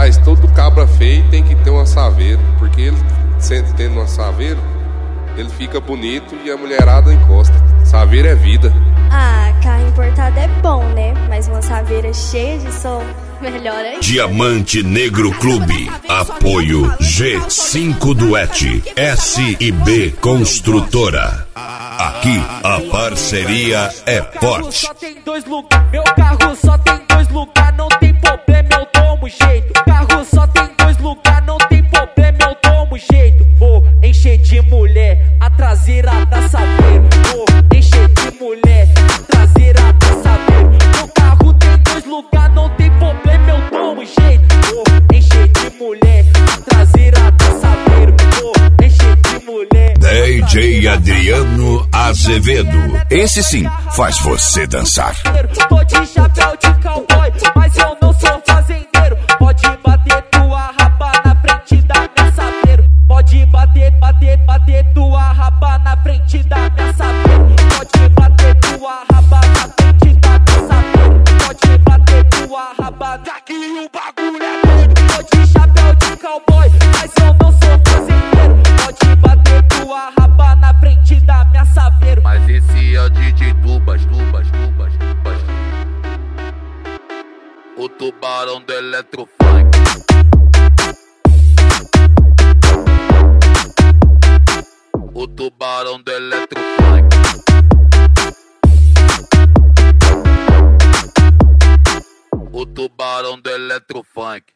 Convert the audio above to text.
Aliás, todo cabra feio tem que ter uma saveira, porque ele, sempre tendo uma saveira, ele fica bonito e a mulherada encosta. Saveira é vida. Ah, carro importado é bom, né? Mas uma saveira cheia de som, melhor ainda. Diamante Negro Clube. Apoio G5 Duet. S&B Construtora. Aqui a parceria é forte. Só tem 2 lugares. Meu carro só tem 2 lugares. Não tem problema, eu tomo jeito. Carro só tem 2 lugares. Não tem problema, eu tomo jeito. Vou encher de mulher a traseira da saveira. Vou encher de mulher a traseira da saveira. Meu carro tem 2 lugares. Não tem problema, eu tomo jeito. Vou encher de mulher a traseira da saveira. Vou encher de mulher. DJ Adriano Azevedo. Esse sim faz você dançar. Tô de chapéu de cowboy, mas eu não sou fazendeiro. Pode bater tua raba na frente da minha saveira. Pode bater tua raba na frente da minha saveira. Pode bater tua raba na frente da minha saveira. Pode bater tua raba, daqui o bagulho é doido. Tô de chapéu de cowboy, mas eu não sou fazendeiro. Pode bater tua raba na frente da minha saveira. Mas esse é o DJ Tubas. O tubarão do Eletrofunk. O tubarão do Eletrofunk. O tubarão do Eletrofunk.